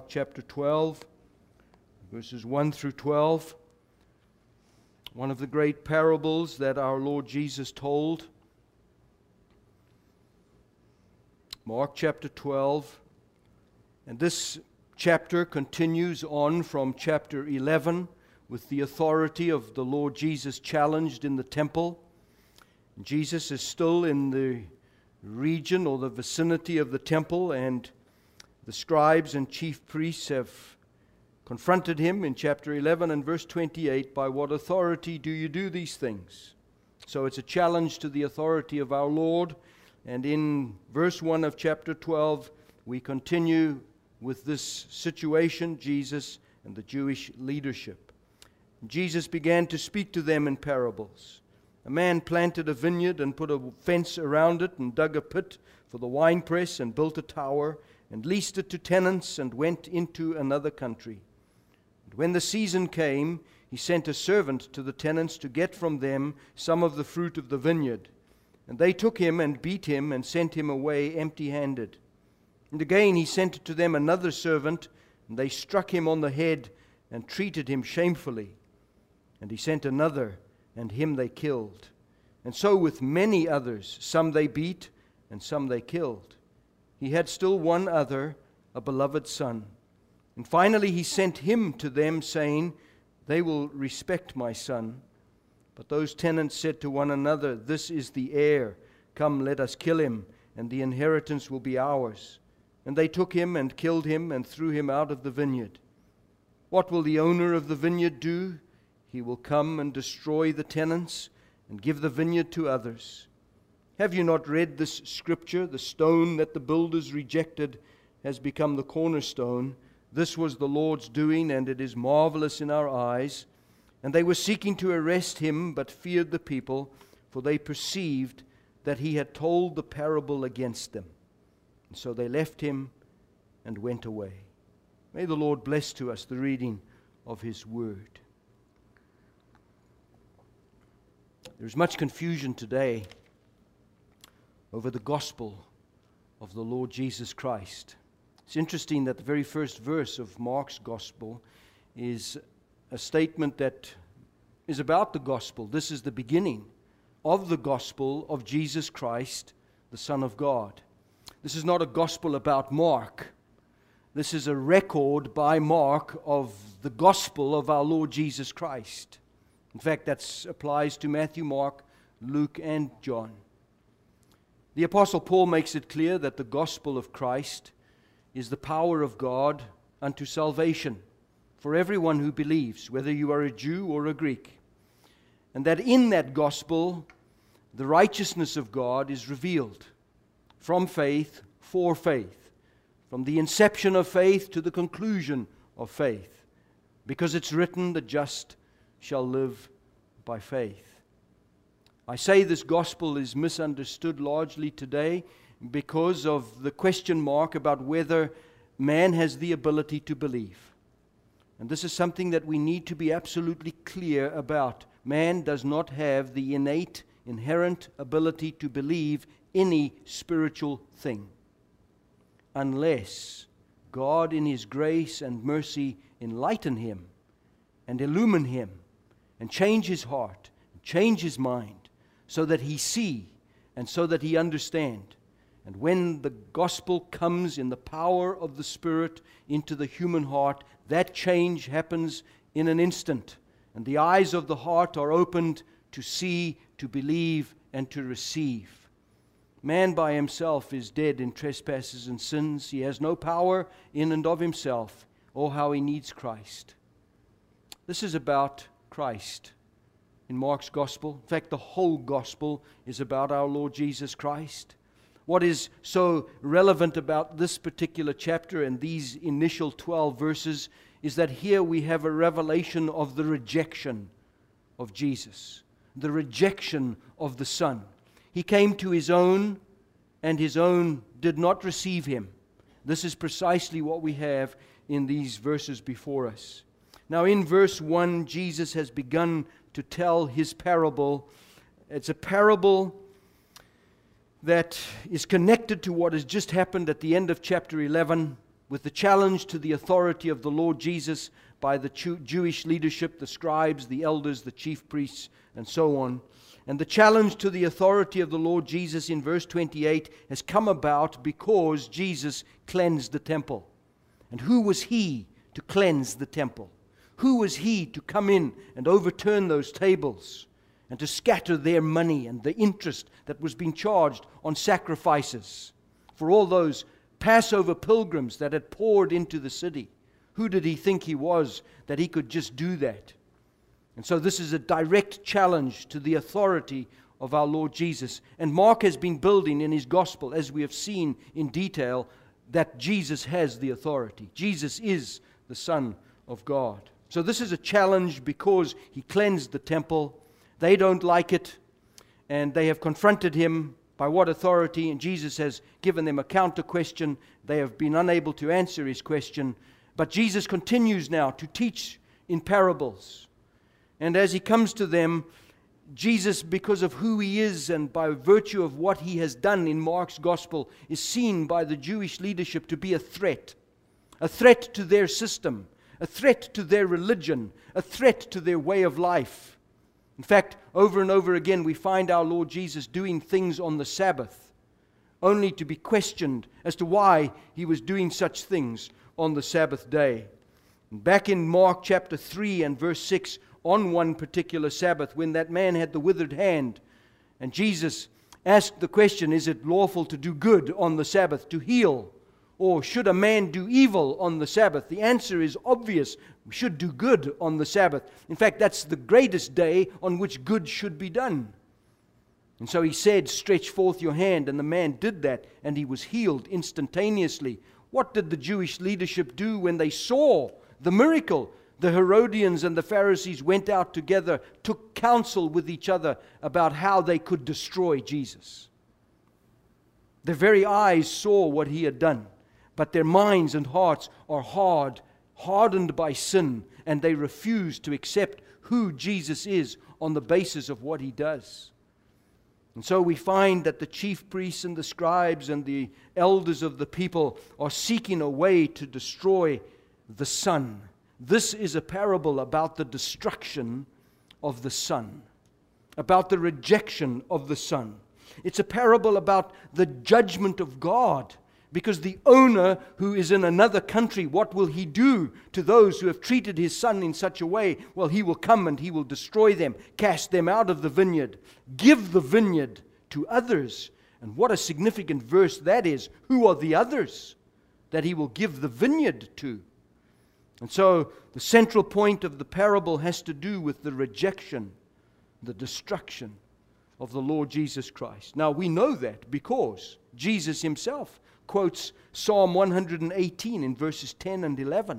Mark chapter 12, verses 1 through 12. One of the great parables that our Lord Jesus told. Mark chapter 12. And this chapter continues on from chapter 11 with the authority of the Lord Jesus challenged in the temple. Jesus is still in the region or the vicinity of the temple, and the scribes and chief priests have confronted him in chapter 11 and verse 28, by what authority do you do these things? So it's a challenge to the authority of our Lord. And in verse 1 of chapter 12, we continue with this situation, Jesus and the Jewish leadership. Jesus began to speak to them in parables. A man planted a vineyard and put a fence around it and dug a pit for the winepress and built a tower and leased it to tenants and went into another country. And when the season came, he sent a servant to the tenants to get from them some of the fruit of the vineyard. And they took him and beat him and sent him away empty-handed. And again he sent to them another servant, and they struck him on the head and treated him shamefully. And he sent another, and him they killed. And so with many others, some they beat, and some they killed. He had still one other, a beloved son. And finally he sent him to them, saying, they will respect my son. But those tenants said to one another, this is the heir. Come, let us kill him, and the inheritance will be ours. And they took him and killed him and threw him out of the vineyard. What will the owner of the vineyard do? He will come and destroy the tenants and give the vineyard to others. Have you not read this scripture? The stone that the builders rejected has become the cornerstone. This was the Lord's doing, and it is marvelous in our eyes. And they were seeking to arrest him, but feared the people, for they perceived that he had told the parable against them. And so they left him and went away. May the Lord bless to us the reading of his word. There's much confusion today over the gospel of the Lord Jesus Christ. It's interesting that the very first verse of Mark's gospel is a statement that is about the gospel. This is the beginning of the gospel of Jesus Christ, the Son of God. This is not a gospel about Mark. This is a record by Mark of the gospel of our Lord Jesus Christ. In fact, that applies to Matthew, Mark, Luke, and John. The Apostle Paul makes it clear that the gospel of Christ is the power of God unto salvation for everyone who believes, whether you are a Jew or a Greek. And that in that gospel, the righteousness of God is revealed from faith for faith, from the inception of faith to the conclusion of faith, because it's written, the just shall live by faith. I say this gospel is misunderstood largely today because of the question mark about whether man has the ability to believe. And this is something that we need to be absolutely clear about. Man does not have the innate, inherent ability to believe any spiritual thing, unless God in His grace and mercy enlighten him and illumine him and change his heart, and change his mind, so that he see and so that he understand. And when the gospel comes in the power of the Spirit into the human heart, that change happens in an instant. And the eyes of the heart are opened to see, to believe, and to receive. Man by himself is dead in trespasses and sins. He has no power in and of himself. Oh, how he needs Christ. This is about Christ in Mark's gospel. In fact, the whole gospel is about our Lord Jesus Christ. What is so relevant about this particular chapter and these initial 12 verses is that here we have a revelation of the rejection of Jesus, the rejection of the Son. He came to His own, and His own did not receive Him. This is precisely what we have in these verses before us. Now, in verse 1, Jesus has begun to tell His parable. It's a parable that is connected to what has just happened at the end of chapter 11 with the challenge to the authority of the Lord Jesus by the Jewish leadership, the scribes, the elders, the chief priests, and so on. And the challenge to the authority of the Lord Jesus in verse 28 has come about because Jesus cleansed the temple. And who was he to cleanse the temple? Who was he to come in and overturn those tables and to scatter their money and the interest that was being charged on sacrifices for all those Passover pilgrims that had poured into the city? Who did he think he was that he could just do that? And so this is a direct challenge to the authority of our Lord Jesus. And Mark has been building in his gospel, as we have seen in detail, that Jesus has the authority. Jesus is the Son of God. So this is a challenge because he cleansed the temple. They don't like it, and they have confronted him. By what authority? And Jesus has given them a counter question. They have been unable to answer his question. But Jesus continues now to teach in parables. And as he comes to them, Jesus, because of who he is and by virtue of what he has done in Mark's gospel, is seen by the Jewish leadership to be a threat to their system, a threat to their religion, a threat to their way of life. In fact, over and over again, we find our Lord Jesus doing things on the Sabbath, only to be questioned as to why he was doing such things on the Sabbath day. Back in Mark chapter 3 and verse 6, on one particular Sabbath, when that man had the withered hand, and Jesus asked the question, is it lawful to do good on the Sabbath, to heal? Or should a man do evil on the Sabbath? The answer is obvious. We should do good on the Sabbath. In fact, that's the greatest day on which good should be done. And so he said, stretch forth your hand, and the man did that, and he was healed instantaneously. What did the Jewish leadership do when they saw the miracle? The Herodians and the Pharisees went out together, took counsel with each other about how they could destroy Jesus. Their very eyes saw what he had done, but their minds and hearts are hardened by sin, and they refuse to accept who Jesus is on the basis of what he does. And so we find that the chief priests and the scribes and the elders of the people are seeking a way to destroy the Son. This is a parable about the destruction of the Son, about the rejection of the Son. It's a parable about the judgment of God, because the owner who is in another country, what will he do to those who have treated his son in such a way? Well, he will come and he will destroy them, cast them out of the vineyard, give the vineyard to others. And what a significant verse that is. Who are the others that he will give the vineyard to? And so the central point of the parable has to do with the rejection, the destruction of the Lord Jesus Christ. Now we know that because Jesus himself quotes Psalm 118 in verses 10 and 11.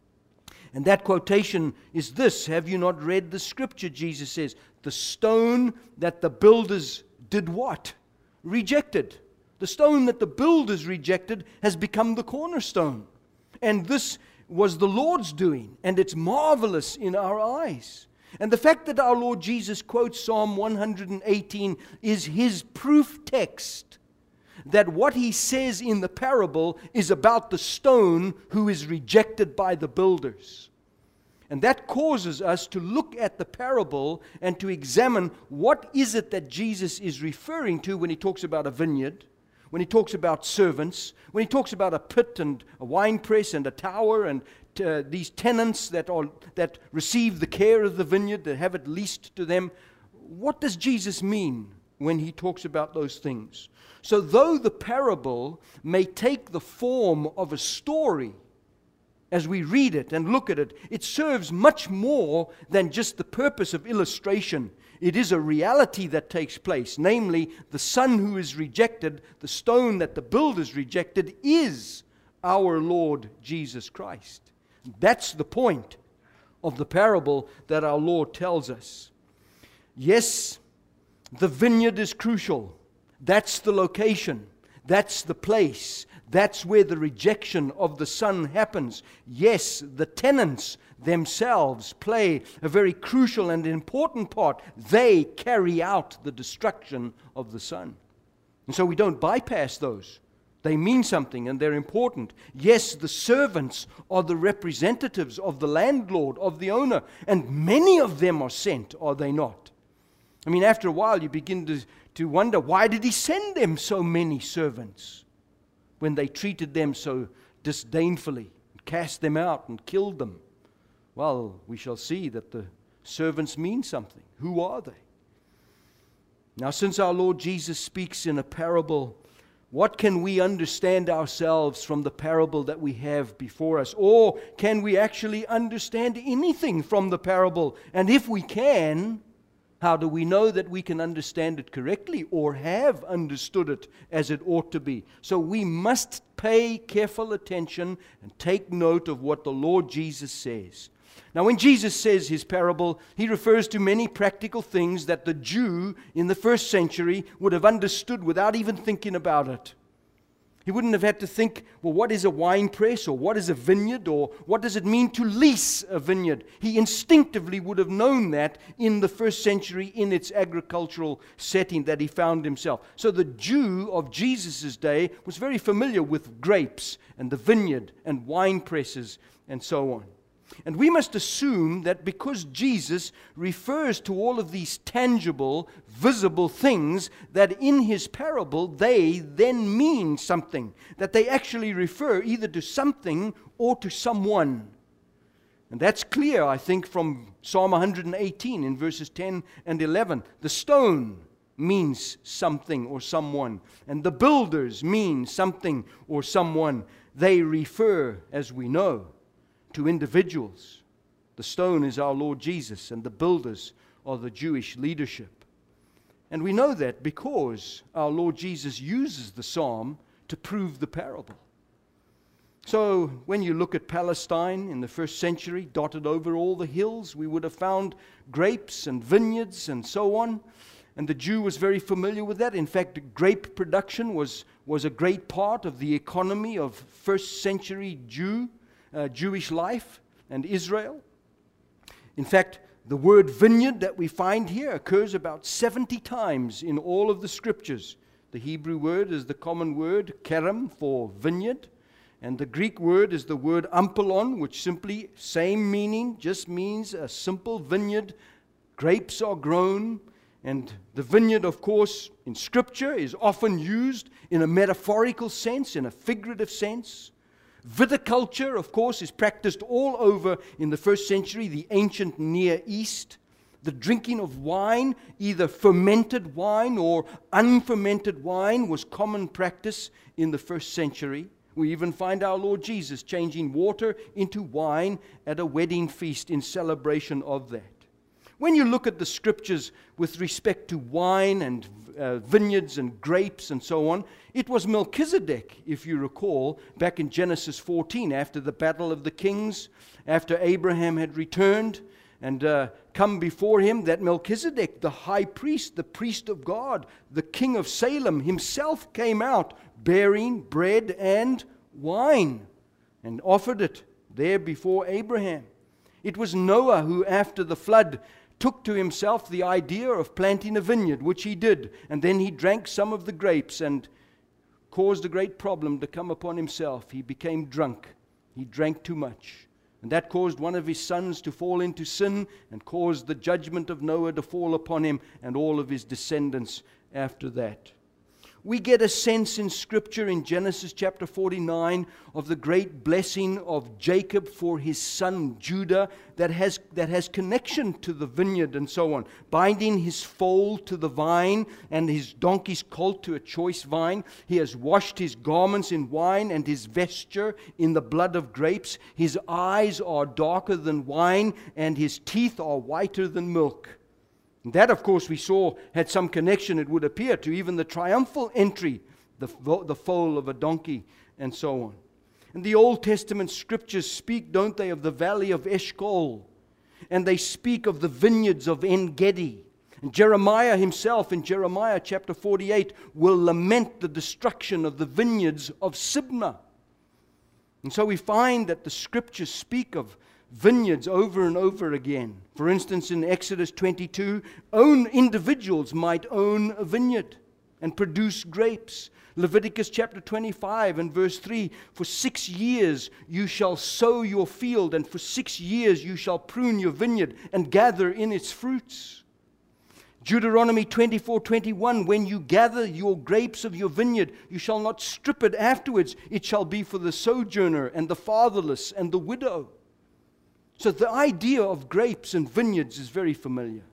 And that quotation is this: have you not read the scripture? Jesus says, the stone that the builders did what? Rejected. The stone that the builders rejected has become the cornerstone. And this was the Lord's doing, and it's marvelous in our eyes. And the fact that our Lord Jesus quotes Psalm 118 is his proof text that what he says in the parable is about the stone who is rejected by the builders. And that causes us to look at the parable and to examine what is it that Jesus is referring to when he talks about a vineyard, when he talks about servants, when he talks about a pit and a winepress and a tower and these tenants that receive the care of the vineyard, that have it leased to them. What does Jesus mean when he talks about those things? So though the parable may take the form of a story, as we read it and look at it, it serves much more than just the purpose of illustration. It is a reality that takes place, namely, the son who is rejected, the stone that the builders rejected, is our Lord Jesus Christ. That's the point of the parable that our Lord tells us. Yes, the vineyard is crucial. That's the location. That's the place. That's where the rejection of the Son happens. Yes, the tenants themselves play a very crucial and important part. They carry out the destruction of the Son. And so we don't bypass those. They mean something and they're important. Yes, the servants are the representatives of the landlord, of the owner, and many of them are sent, are they not? I mean, after a while you begin to wonder, why did he send them so many servants when they treated them so disdainfully, and cast them out and killed them? Well, we shall see that the servants mean something. Who are they? Now, since our Lord Jesus speaks in a parable, what can we understand ourselves from the parable that we have before us? Or can we actually understand anything from the parable? And if we can, how do we know that we can understand it correctly or have understood it as it ought to be? So we must pay careful attention and take note of what the Lord Jesus says. Now, when Jesus says his parable, he refers to many practical things that the Jew in the first century would have understood without even thinking about it. He wouldn't have had to think, well, what is a wine press, or what is a vineyard, or what does it mean to lease a vineyard? He instinctively would have known that in the first century in its agricultural setting that he found himself. So the Jew of Jesus' day was very familiar with grapes and the vineyard and wine presses and so on. And we must assume that because Jesus refers to all of these tangible, visible things, that in his parable they then mean something, that they actually refer either to something or to someone. And that's clear, I think, from Psalm 118 in verses 10 and 11. The stone means something or someone, and the builders mean something or someone. They refer, as we know, to individuals. The stone is our Lord Jesus, and the builders are the Jewish leadership. And we know that because our Lord Jesus uses the psalm to prove the parable. So when you look at Palestine in the first century, dotted over all the hills, we would have found grapes and vineyards and so on. And the Jew was very familiar with that. In fact, grape production was a great part of the economy of first century Jewish life and Israel. In fact, the word vineyard that we find here occurs about 70 times in all of the scriptures. The Hebrew word is the common word kerem for vineyard, and the Greek word is the word ampelon, which simply, same meaning, just means a simple vineyard. Grapes are grown, and the vineyard, of course, in scripture is often used in a metaphorical sense, in a figurative sense. Viticulture, of course, is practiced all over in the first century, the ancient Near East. The drinking of wine, either fermented wine or unfermented wine, was common practice in the first century. We even find our Lord Jesus changing water into wine at a wedding feast in celebration of that. When you look at the scriptures with respect to wine and vineyards and grapes and so on, it was Melchizedek, if you recall, back in Genesis 14, after the battle of the kings, after Abraham had returned and come before him, that Melchizedek, the high priest, the priest of God, the king of Salem, himself came out bearing bread and wine and offered it there before Abraham. It was Noah who, after the flood, took to himself the idea of planting a vineyard, which he did, and then he drank some of the grapes and caused a great problem to come upon himself. He became drunk. He drank too much. And that caused one of his sons to fall into sin and caused the judgment of Noah to fall upon him and all of his descendants after that. We get a sense in Scripture in Genesis chapter 49 of the great blessing of Jacob for his son Judah that has connection to the vineyard and so on. Binding his foal to the vine and his donkey's colt to a choice vine. He has washed his garments in wine and his vesture in the blood of grapes. His eyes are darker than wine and his teeth are whiter than milk. And that, of course, we saw had some connection, it would appear, to even the triumphal entry, the foal of a donkey, and so on. And the Old Testament scriptures speak, don't they, of the valley of Eshcol, and they speak of the vineyards of En-Gedi. And Jeremiah himself, in Jeremiah chapter 48, will lament the destruction of the vineyards of Sibnah. And so we find that the scriptures speak of vineyards over and over again. For instance, in Exodus 22, individuals might own a vineyard. and produce grapes. Leviticus chapter 25 and verse 3, for 6 years you shall sow your field, and for 6 years you shall prune your vineyard and gather in its fruits. Deuteronomy 24:21, when you gather your grapes of your vineyard, you shall not strip it afterwards. It shall be for the sojourner and the fatherless and the widow. So the idea of grapes and vineyards is very familiar.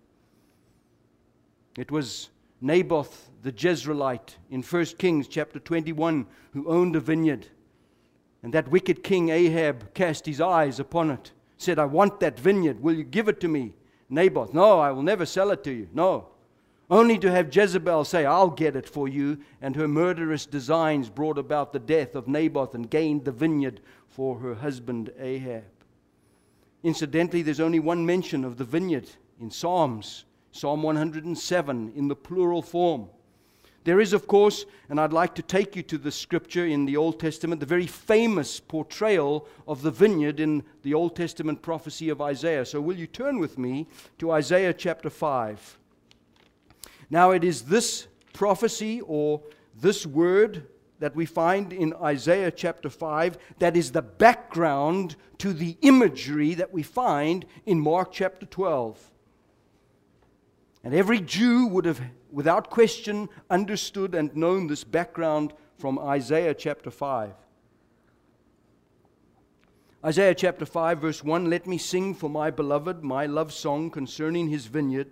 It was Naboth the Jezreelite in 1 Kings chapter 21 who owned a vineyard. And that wicked king Ahab cast his eyes upon it, said, I want that vineyard. Will you give it to me? Naboth, no, I will never sell it to you. No. Only to have Jezebel say, I'll get it for you. And her murderous designs brought about the death of Naboth and gained the vineyard for her husband Ahab. Incidentally, there's only one mention of the vineyard in Psalms, Psalm 107 in the plural form. There is, of course, and I'd like to take you to the scripture in the Old Testament, the very famous portrayal of the vineyard in the Old Testament prophecy of Isaiah. So will you turn with me to Isaiah chapter 5. Now it is this prophecy or this word that we find in Isaiah chapter 5 that is the background to the imagery that we find in Mark chapter 12. And every Jew would have, without question, understood and known this background from Isaiah chapter 5. Isaiah chapter 5 verse 1, let me sing for my beloved my love song concerning his vineyard.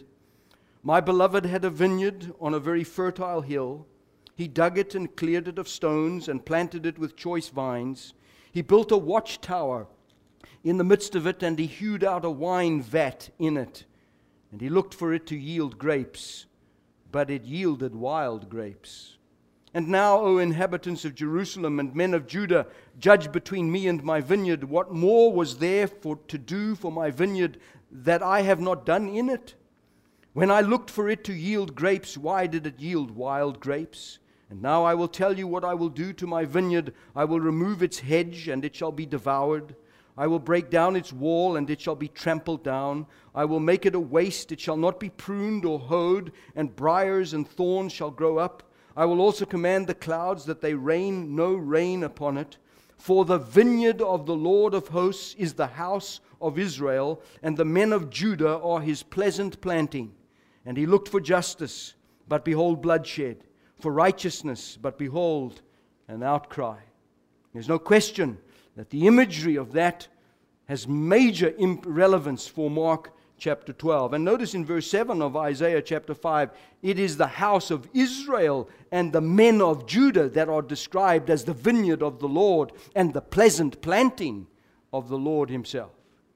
My beloved had a vineyard on a very fertile hill. He dug it and cleared it of stones and planted it with choice vines. He built a watchtower in the midst of it, and he hewed out a wine vat in it. And he looked for it to yield grapes, but it yielded wild grapes. And now, O inhabitants of Jerusalem and men of Judah, judge between me and my vineyard. What more was there to do for my vineyard that I have not done in it? When I looked for it to yield grapes, why did it yield wild grapes? And now I will tell you what I will do to my vineyard. I will remove its hedge, and it shall be devoured. I will break down its wall, and it shall be trampled down. I will make it a waste. It shall not be pruned or hoed, and briars and thorns shall grow up. I will also command the clouds that they rain no rain upon it. For the vineyard of the Lord of hosts is the house of Israel, and the men of Judah are his pleasant planting. And he looked for justice, but behold bloodshed, for righteousness, but behold an outcry. There's no question that the imagery of that has major relevance for Mark chapter 12. And notice in verse 7 of Isaiah chapter 5, it is the house of Israel and the men of Judah that are described as the vineyard of the Lord and the pleasant planting of the Lord himself.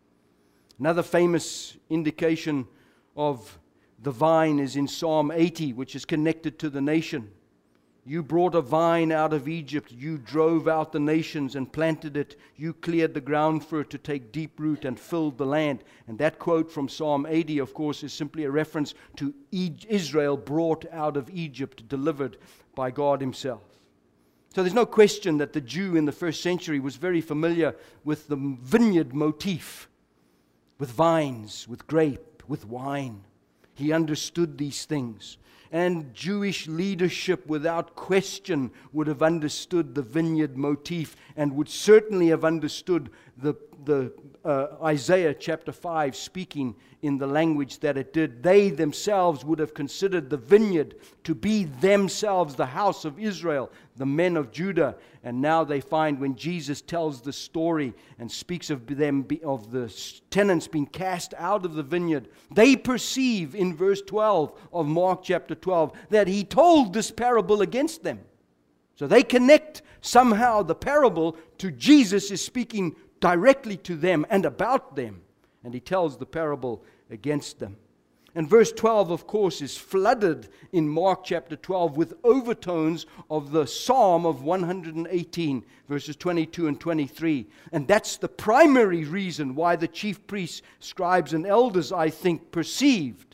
Another famous indication of the vine is in Psalm 80, which is connected to the nation. You brought a vine out of Egypt. You drove out the nations and planted it. You cleared the ground for it to take deep root and filled the land. And that quote from Psalm 80, of course, is simply a reference to Israel brought out of Egypt, delivered by God himself. So there's no question that the Jew in the first century was very familiar with the vineyard motif, with vines, with grape, with wine. He understood these things. And Jewish leadership, without question, would have understood the vineyard motif and would certainly have understood the Isaiah chapter 5 speaking in the language that it did. They themselves would have considered the vineyard to be themselves the house of Israel, the men of Judah. And now they find when Jesus tells the story and speaks of them, of the tenants being cast out of the vineyard, they perceive in verse 12 of Mark chapter 12 that he told this parable against them. So they connect somehow the parable to Jesus is speaking directly to them and about them. And he tells the parable against them. And verse 12, of course, is flooded in Mark chapter 12 with overtones of the Psalm of 118, verses 22 and 23. And that's the primary reason why the chief priests, scribes, and elders, I think, perceived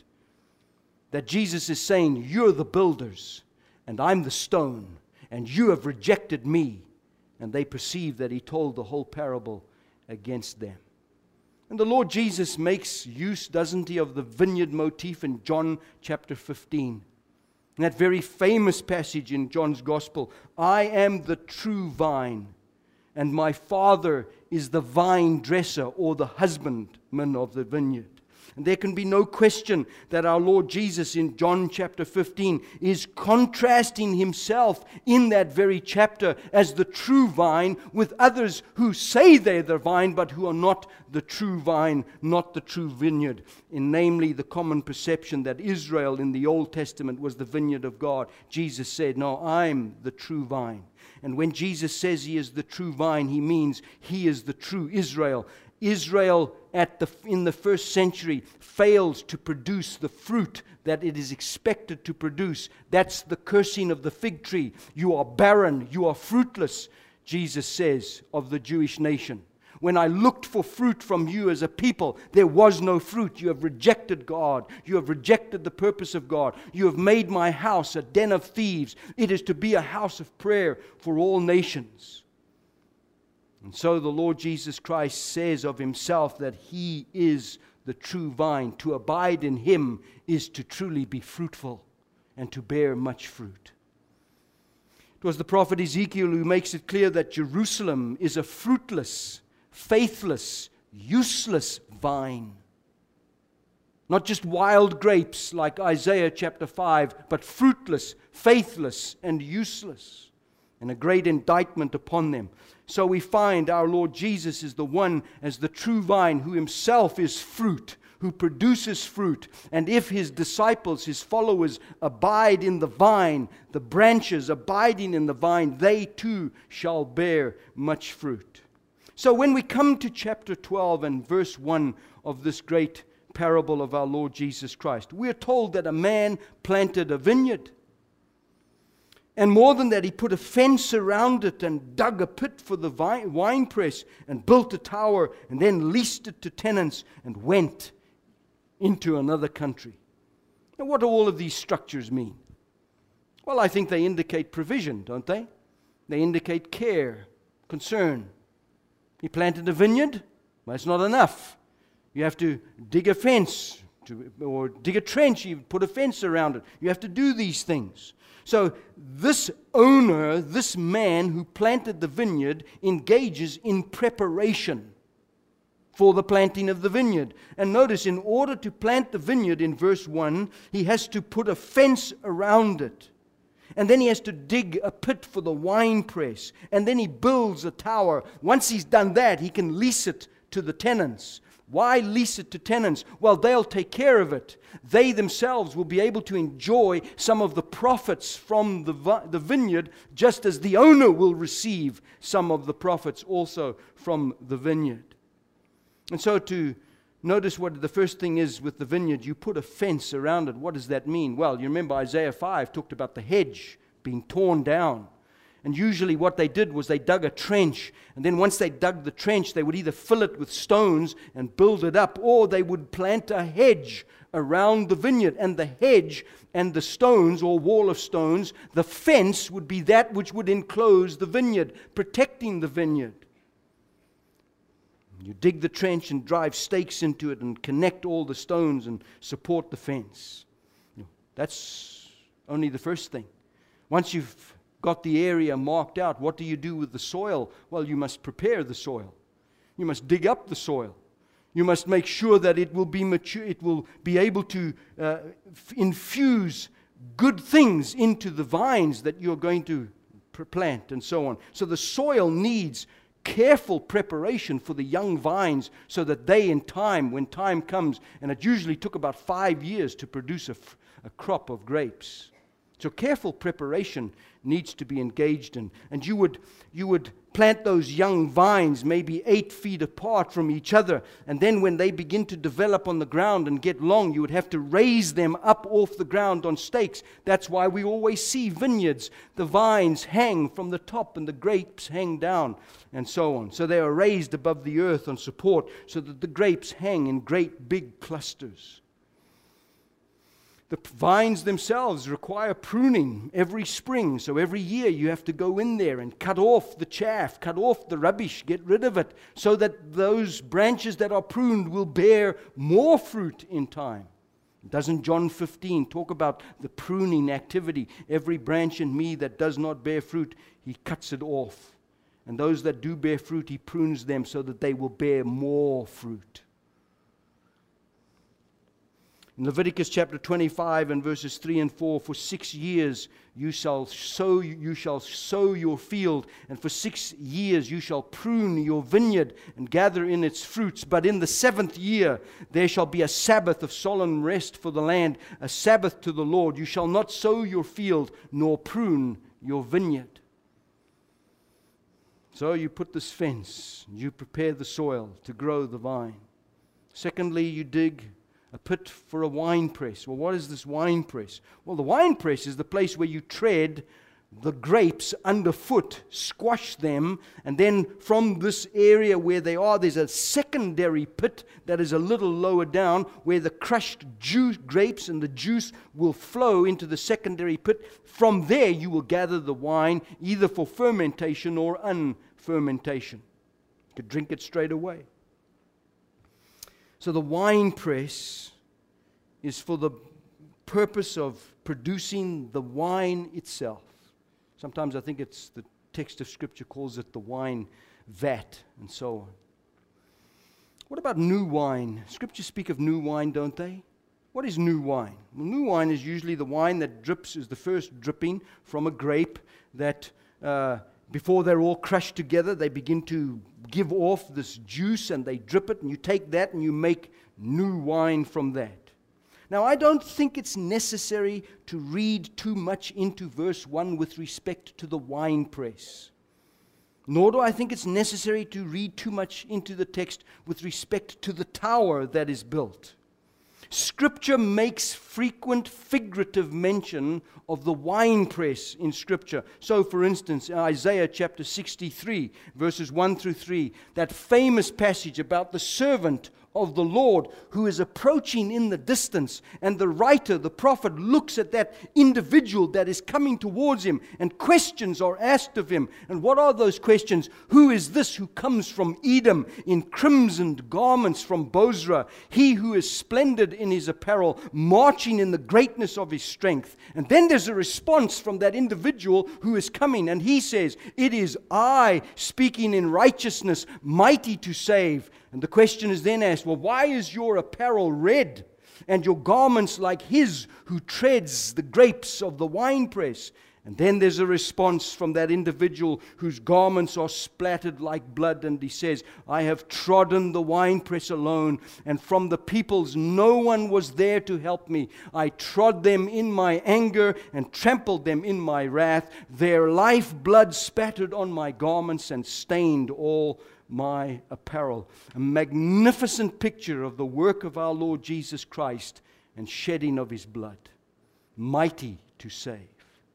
that Jesus is saying, you're the builders, and I'm the stone, and you have rejected me. And they perceived that he told the whole parable against them. And the Lord Jesus makes use, doesn't he, of the vineyard motif in John chapter 15. In that very famous passage in John's Gospel, I am the true vine, and my Father is the vine dresser, or the husbandman of the vineyard. And there can be no question that our Lord Jesus in John chapter 15 is contrasting himself in that very chapter as the true vine with others who say they're the vine but who are not the true vine, not the true vineyard. In namely the common perception that Israel in the Old Testament was the vineyard of God. Jesus said, no, I'm the true vine. And when Jesus says he is the true vine, he means he is the true Israel. Israel in the first century failed to produce the fruit that it is expected to produce. That's the cursing of the fig tree. You are barren, you are fruitless, Jesus says of the Jewish nation. When I looked for fruit from you as a people, there was no fruit. You have rejected God. You have rejected the purpose of God. You have made my house a den of thieves. It is to be a house of prayer for all nations. And so the Lord Jesus Christ says of himself that he is the true vine. To abide in him is to truly be fruitful and to bear much fruit. It was the prophet Ezekiel who makes it clear that Jerusalem is a fruitless, faithless, useless vine. Not just wild grapes like Isaiah chapter 5, but fruitless, faithless, and useless. And a great indictment upon them. So we find our Lord Jesus is the one as the true vine who himself is fruit, who produces fruit. And if his disciples, his followers, abide in the vine, the branches abiding in the vine, they too shall bear much fruit. So when we come to chapter 12 and verse 1 of this great parable of our Lord Jesus Christ, we are told that a man planted a vineyard. And more than that, he put a fence around it and dug a pit for the winepress and built a tower and then leased it to tenants and went into another country. Now, what do all of these structures mean? Well, I think they indicate provision, don't they? They indicate care, concern. He planted a vineyard. Well, it's not enough. You have to dig a fence or dig a trench. You put a fence around it. You have to do these things. So this owner, this man who planted the vineyard, engages in preparation for the planting of the vineyard. And notice, in order to plant the vineyard in verse 1, he has to put a fence around it. And then he has to dig a pit for the winepress. And then he builds a tower. Once he's done that, he can lease it to the tenants. Why lease it to tenants? Well, they'll take care of it. They themselves will be able to enjoy some of the profits from the vineyard, just as the owner will receive some of the profits also from the vineyard. And so to notice what the first thing is with the vineyard, you put a fence around it. What does that mean? Well, you remember Isaiah 5 talked about the hedge being torn down. And usually what they did was they dug a trench, and then once they dug the trench, they would either fill it with stones and build it up, or they would plant a hedge around the vineyard. And the hedge and the stones, or wall of stones, the fence would be that which would enclose the vineyard, protecting the vineyard. You dig the trench and drive stakes into it and connect all the stones and support the fence. That's only the first thing. Once you've got the area marked out, what do you do with the soil? Well, you must prepare the soil. You must dig up the soil. You must make sure that it will be mature, it will be able to infuse good things into the vines that you're going to plant and so on. So the soil needs careful preparation for the young vines so that they in time, when time comes, and it usually took about 5 years to produce a crop of grapes. So careful preparation needs to be engaged in. And you would plant those young vines maybe 8 feet apart from each other. And then when they begin to develop on the ground and get long, you would have to raise them up off the ground on stakes. That's why we always see vineyards. The vines hang from the top and the grapes hang down and so on. So they are raised above the earth on support so that the grapes hang in great big clusters. The vines themselves require pruning every spring. So every year you have to go in there and cut off the chaff, cut off the rubbish, get rid of it, so that those branches that are pruned will bear more fruit in time. Doesn't John 15 talk about the pruning activity? Every branch in me that does not bear fruit, he cuts it off. And those that do bear fruit, he prunes them so that they will bear more fruit. In Leviticus chapter 25 and verses 3 and 4, for 6 years you shall sow your field, and for 6 years you shall prune your vineyard and gather in its fruits. But in the 7th year there shall be a Sabbath of solemn rest for the land, a Sabbath to the Lord. You shall not sow your field nor prune your vineyard. So you put this fence, you prepare the soil to grow the vine. Secondly, you dig a pit for a wine press. Well, what is this wine press? Well, the wine press is the place where you tread the grapes underfoot, squash them, and then from this area where they are, there's a secondary pit that is a little lower down where the crushed grapes and the juice will flow into the secondary pit. From there, you will gather the wine either for fermentation or unfermentation. You could drink it straight away. So the wine press is for the purpose of producing the wine itself. Sometimes I think it's the text of Scripture calls it the wine vat and so on. What about new wine? Scriptures speak of new wine, don't they? What is new wine? Well, new wine is usually the wine that drips, is the first dripping from a grape that before they're all crushed together, they begin to give off this juice and they drip it, and you take that and you make new wine from that. Now, I don't think it's necessary to read too much into verse 1 with respect to the wine press. Nor do I think it's necessary to read too much into the text with respect to the tower that is built. Scripture makes frequent figurative mention of the winepress in Scripture. So, for instance, in Isaiah chapter 63, verses 1 through 3, that famous passage about the servant of the Lord who is approaching in the distance, and the writer, the prophet, looks at that individual that is coming towards him, and questions are asked of him. And what are those questions? Who is this who comes from Edom in crimsoned garments from Bozrah, he who is splendid in his apparel, marching in the greatness of his strength? And then there's a response from that individual who is coming, and he says, "It is I, speaking in righteousness, mighty to save." And the question is then asked, well, why is your apparel red and your garments like his who treads the grapes of the winepress? And then there's a response from that individual whose garments are splattered like blood, and he says, "I have trodden the winepress alone, and from the peoples no one was there to help me. I trod them in my anger and trampled them in my wrath. Their life blood spattered on my garments and stained all my apparel." A magnificent picture of the work of our Lord Jesus Christ and shedding of his blood. Mighty to save.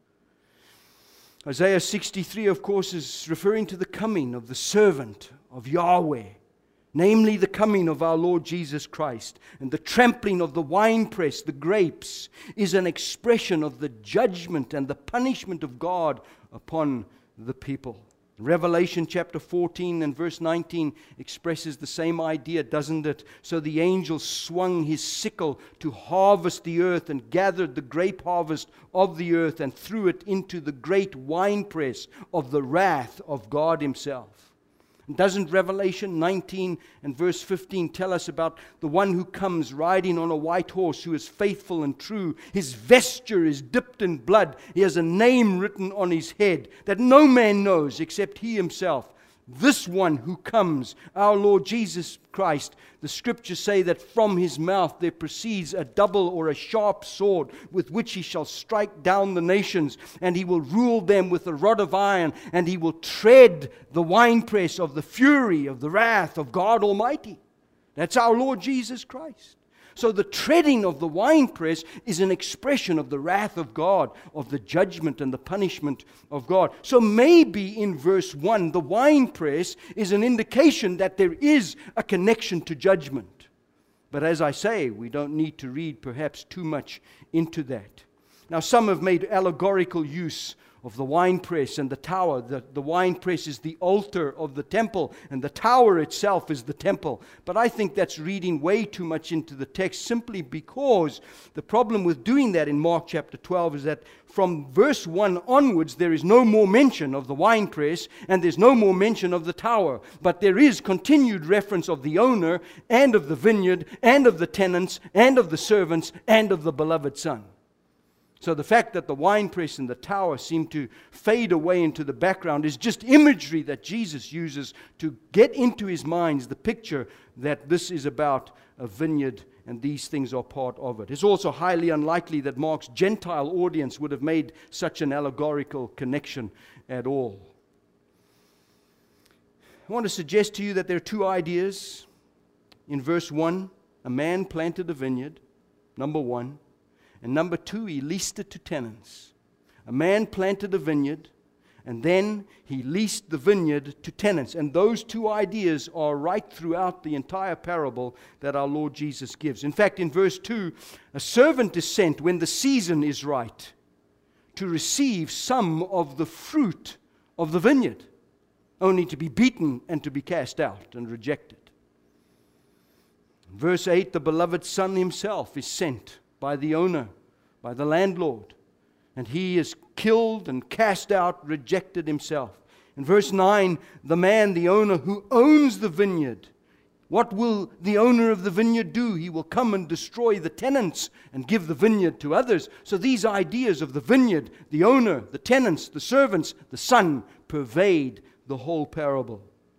Isaiah 63, of course, is referring to the coming of the servant of Yahweh, namely the coming of our Lord Jesus Christ. And the trampling of the winepress, the grapes, is an expression of the judgment and the punishment of God upon the people. Revelation chapter 14 and verse 19 expresses the same idea, doesn't it? So the angel swung his sickle to harvest the earth and gathered the grape harvest of the earth and threw it into the great winepress of the wrath of God himself. Doesn't Revelation 19 and verse 15 tell us about the one who comes riding on a white horse, who is faithful and true? His vesture is dipped in blood. He has a name written on his head that no man knows except he himself. This one who comes, our Lord Jesus Christ, the scriptures say that from his mouth there proceeds a double or a sharp sword with which he shall strike down the nations, and he will rule them with a rod of iron, and he will tread the winepress of the fury of the wrath of God Almighty. That's our Lord Jesus Christ. So the treading of the winepress is an expression of the wrath of God, of the judgment and the punishment of God. So maybe in verse 1, the winepress is an indication that there is a connection to judgment. But as I say, we don't need to read perhaps too much into that. Now, some have made allegorical use of the winepress and the tower. The winepress is the altar of the temple, and the tower itself is the temple. But I think that's reading way too much into the text, simply because the problem with doing that in Mark chapter 12 is that from verse 1 onwards, there is no more mention of the winepress, and there's no more mention of the tower. But there is continued reference of the owner, and of the vineyard, and of the tenants, and of the servants, and of the beloved Son. So the fact that the winepress and the tower seem to fade away into the background is just imagery that Jesus uses to get into his minds the picture that this is about a vineyard and these things are part of it. It's also highly unlikely that Mark's Gentile audience would have made such an allegorical connection at all. I want to suggest to you that there are two ideas. In verse 1, a man planted a vineyard, number one. And number two, he leased it to tenants. A man planted a vineyard, and then he leased the vineyard to tenants. And those two ideas are right throughout the entire parable that our Lord Jesus gives. In fact, in verse 2, a servant is sent when the season is right to receive some of the fruit of the vineyard, only to be beaten and to be cast out and rejected. In verse 8, the beloved Son himself is sent by the owner, by the landlord, and he is killed and cast out, rejected himself. In verse 9, the man, the owner who owns the vineyard, what will the owner of the vineyard do? He will come and destroy the tenants and give the vineyard to others. So these ideas of the vineyard, the owner, the tenants, the servants, the Son pervade the whole parable.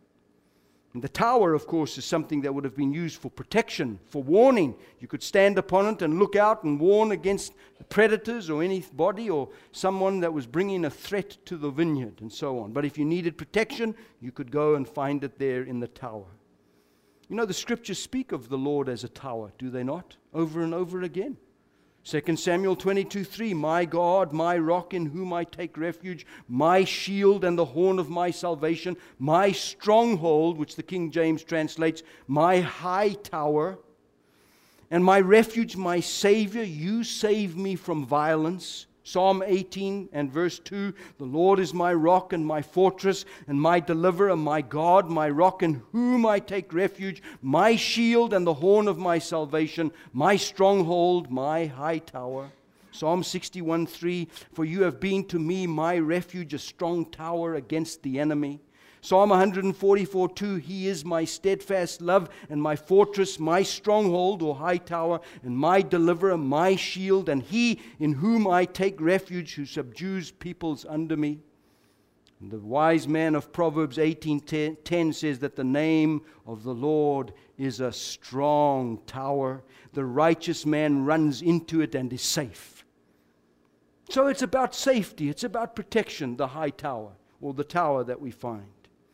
And the tower, of course, is something that would have been used for protection, for warning. You could stand upon it and look out and warn against predators or anybody or someone that was bringing a threat to the vineyard and so on. But if you needed protection, you could go and find it there in the tower. You know, the scriptures speak of the Lord as a tower, do they not? Over and over again. 2 Samuel 22:3, my God, my rock in whom I take refuge, my shield and the horn of my salvation, my stronghold, which the King James translates, my high tower, and my refuge, my Savior, you save me from violence. Psalm 18 and verse 2, the Lord is my rock and my fortress and my deliverer, my God, my rock in whom I take refuge, my shield and the horn of my salvation, my stronghold, my high tower. Psalm 61:3, for you have been to me my refuge, a strong tower against the enemy. Psalm 144:2, he is my steadfast love and my fortress, my stronghold or high tower, and my deliverer, my shield, and he in whom I take refuge, who subdues peoples under me. And the wise man of Proverbs 18:10 says that the name of the Lord is a strong tower. The righteous man runs into it and is safe. So it's about safety, it's about protection, the high tower, or the tower that we find.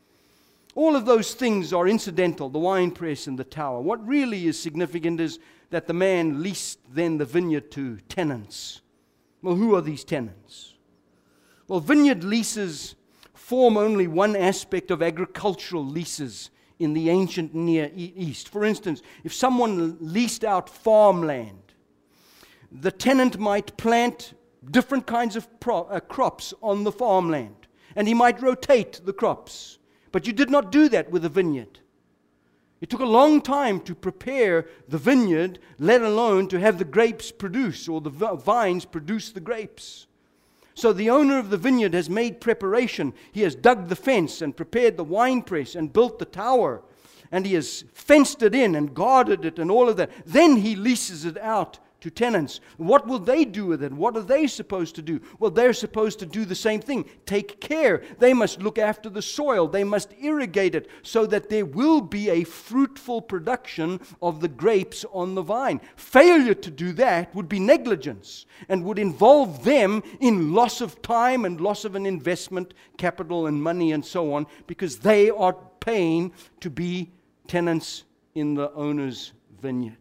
All of those things are incidental, the winepress and the tower. What really is significant is that the man leased then the vineyard to tenants. Well, who are these tenants? Well, vineyard leases form only one aspect of agricultural leases in the ancient Near East. For instance, if someone leased out farmland, the tenant might plant different kinds of crops on the farmland, and he might rotate the crops. But you did not do that with a vineyard. It took a long time to prepare the vineyard, let alone to have the grapes produce, or the vines produce the grapes. So the owner of the vineyard has made preparation. He has dug the fence and prepared the winepress and built the tower. And he has fenced it in and guarded it and all of that. Then he leases it out to tenants. What will they do with it? What are they supposed to do? Well, they're supposed to do the same thing. Take care. They must look after the soil. They must irrigate it so that there will be a fruitful production of the grapes on the vine. Failure to do that would be negligence and would involve them in loss of time and loss of an investment, capital and money and so on, because they are paying to be tenants in the owner's vineyard.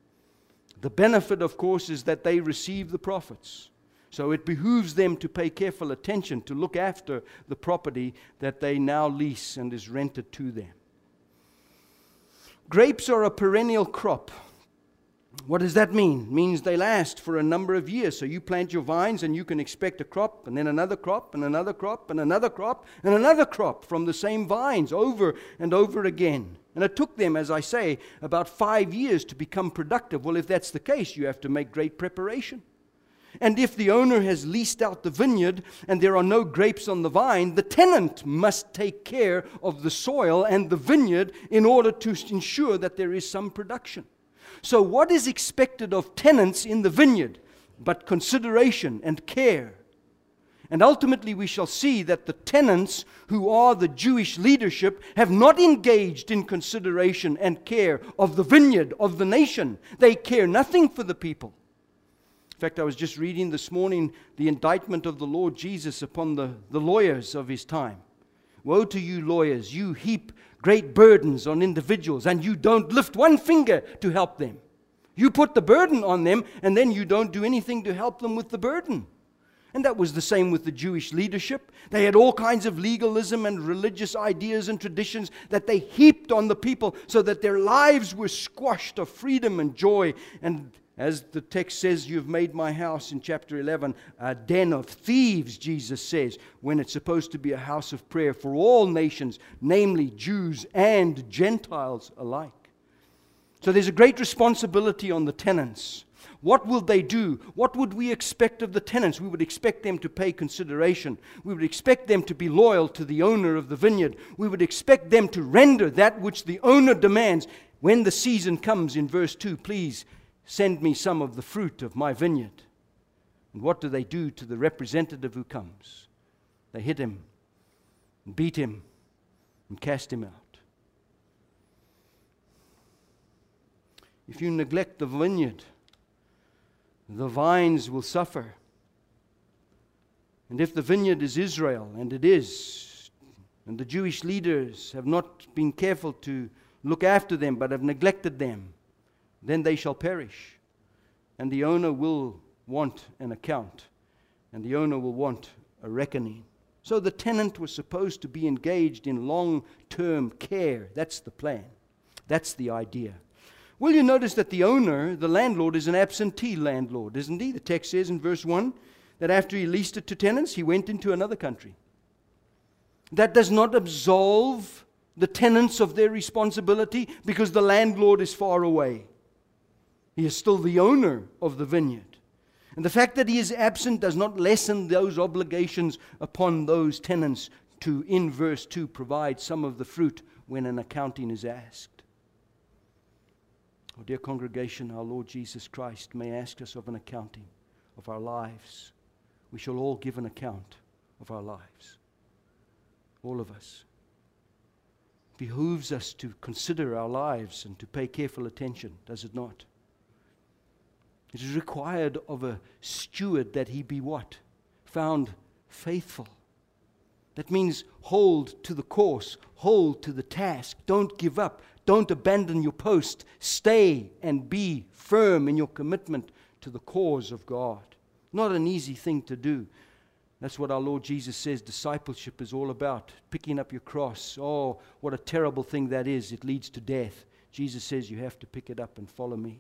The benefit, of course, is that they receive the profits. So it behooves them to pay careful attention to look after the property that they now lease and is rented to them. Grapes are a perennial crop. What does that mean? It means they last for a number of years. So you plant your vines and you can expect a crop, and then another crop, and another crop, and another crop, and another crop from the same vines over and over again. And it took them, as I say, about 5 years to become productive. Well, if that's the case, you have to make great preparation. And if the owner has leased out the vineyard and there are no grapes on the vine, the tenant must take care of the soil and the vineyard in order to ensure that there is some production. So what is expected of tenants in the vineyard but consideration and care? And ultimately we shall see that the tenants, who are the Jewish leadership, have not engaged in consideration and care of the vineyard, of the nation. They care nothing for the people. In fact, I was just reading this morning the indictment of the Lord Jesus upon the lawyers of his time. Woe to you lawyers, you heap great burdens on individuals and you don't lift one finger to help them. You put the burden on them and then you don't do anything to help them with the burden. And that was the same with the Jewish leadership. They had all kinds of legalism and religious ideas and traditions that they heaped on the people so that their lives were squashed of freedom and joy. And as the text says, you've made my house in chapter 11 a den of thieves, Jesus says, when it's supposed to be a house of prayer for all nations, namely Jews and Gentiles alike. So there's a great responsibility on the tenants. What will they do? What would we expect of the tenants? We would expect them to pay consideration. We would expect them to be loyal to the owner of the vineyard. We would expect them to render that which the owner demands. When the season comes in verse 2, please send me some of the fruit of my vineyard. And what do they do to the representative who comes? They hit him, and beat him, and cast him out. If you neglect the vineyard, the vines will suffer. And if the vineyard is Israel, and it is, and the Jewish leaders have not been careful to look after them, but have neglected them, then they shall perish. And the owner will want an account, and the owner will want a reckoning. So the tenant was supposed to be engaged in long-term care. That's the plan. That's the idea. Well, you notice that the owner, the landlord, is an absentee landlord, isn't he? The text says in verse 1 that after he leased it to tenants, he went into another country. That does not absolve the tenants of their responsibility because the landlord is far away. He is still the owner of the vineyard. And the fact that he is absent does not lessen those obligations upon those tenants to, in verse 2, provide some of the fruit when an accounting is asked. Oh, dear congregation, our Lord Jesus Christ may ask us of an accounting of our lives. We shall all give an account of our lives. All of us. It behooves us to consider our lives and to pay careful attention, does it not? It is required of a steward that he be what? Found faithful. That means hold to the course, hold to the task, don't give up. Don't abandon your post. Stay and be firm in your commitment to the cause of God. Not an easy thing to do. That's what our Lord Jesus says discipleship is all about. Picking up your cross. Oh, what a terrible thing that is. It leads to death. Jesus says you have to pick it up and follow me.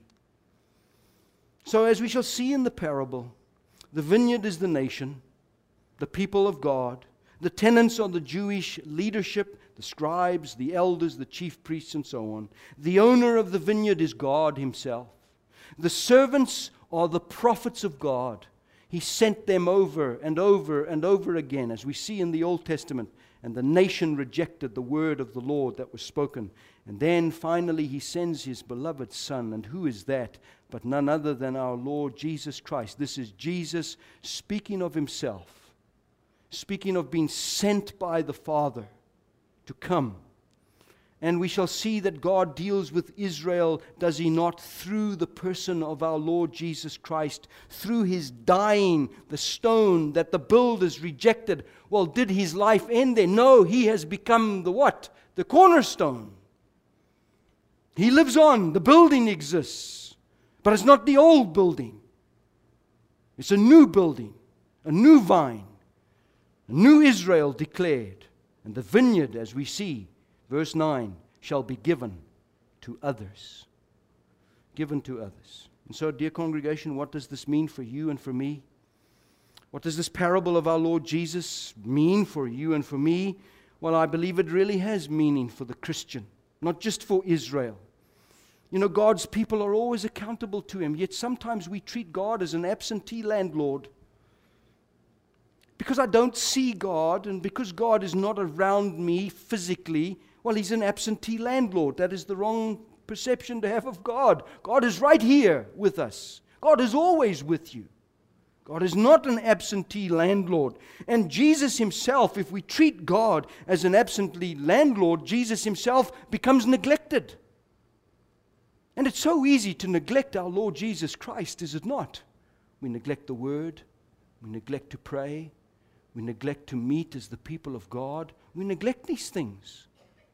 So as we shall see in the parable, the vineyard is the nation, the people of God. The tenants are the Jewish leadership, the scribes, the elders, the chief priests, and so on. The owner of the vineyard is God himself. The servants are the prophets of God. He sent them over and over and over again, as we see in the Old Testament. And the nation rejected the word of the Lord that was spoken. And then finally he sends his beloved Son. And who is that but none other than our Lord Jesus Christ? This is Jesus speaking of himself, speaking of being sent by the Father to come. And we shall see that God deals with Israel, does he not, through the person of our Lord Jesus Christ, through his dying, the stone that the builders rejected. Well, did his life end there? No, he has become the what? The cornerstone. He lives on. The building exists. But it's not the old building. It's a new building, a new vine, a new Israel declared. And the vineyard, as we see, verse 9, shall be given to others. given to others. And so, dear congregation, what does this mean for you and for me? What does this parable of our Lord Jesus mean for you and for me? Well, I believe it really has meaning for the Christian, not just for Israel. You know, God's people are always accountable to Him, yet sometimes we treat God as an absentee landlord. Because I don't see God, and because God is not around me physically, well, He's an absentee landlord. That is the wrong perception to have of God. God is right here with us. God is always with you. God is not an absentee landlord. And Jesus Himself, if we treat God as an absentee landlord, Jesus Himself becomes neglected. And it's so easy to neglect our Lord Jesus Christ, is it not? We neglect the Word. We neglect to pray. We neglect to meet as the people of God. We neglect these things.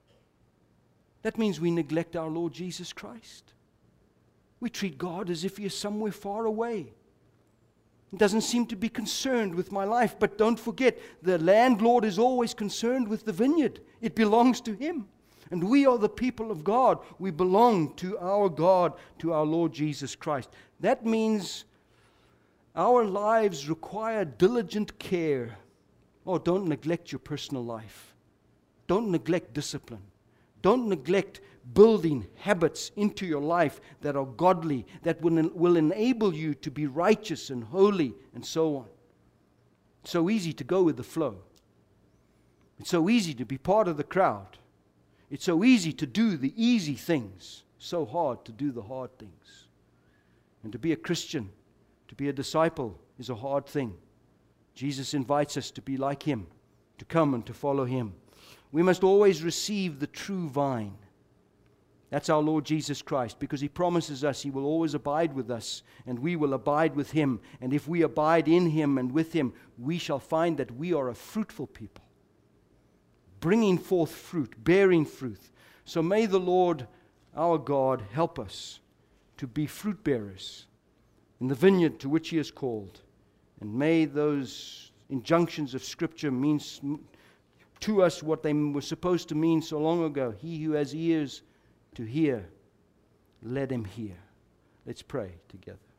That means we neglect our Lord Jesus Christ. We treat God as if He is somewhere far away. He doesn't seem to be concerned with my life. But don't forget, the landlord is always concerned with the vineyard. It belongs to Him. And we are the people of God. We belong to our God, to our Lord Jesus Christ. That means our lives require diligent care. Oh, don't neglect your personal life. Don't neglect discipline. Don't neglect building habits into your life that are godly, that will enable you to be righteous and holy and so on. It's so easy to go with the flow. It's so easy to be part of the crowd. It's so easy to do the easy things, so hard to do the hard things. And to be a Christian, to be a disciple, is a hard thing. Jesus invites us to be like Him, to come and to follow Him. We must always receive the true vine. That's our Lord Jesus Christ, because He promises us He will always abide with us, and we will abide with Him. And if we abide in Him and with Him, we shall find that we are a fruitful people, bringing forth fruit, bearing fruit. So may the Lord, our God, help us to be fruit bearers in the vineyard to which He has called. And may those injunctions of Scripture mean to us what they were supposed to mean so long ago. He who has ears to hear, let him hear. Let's pray together.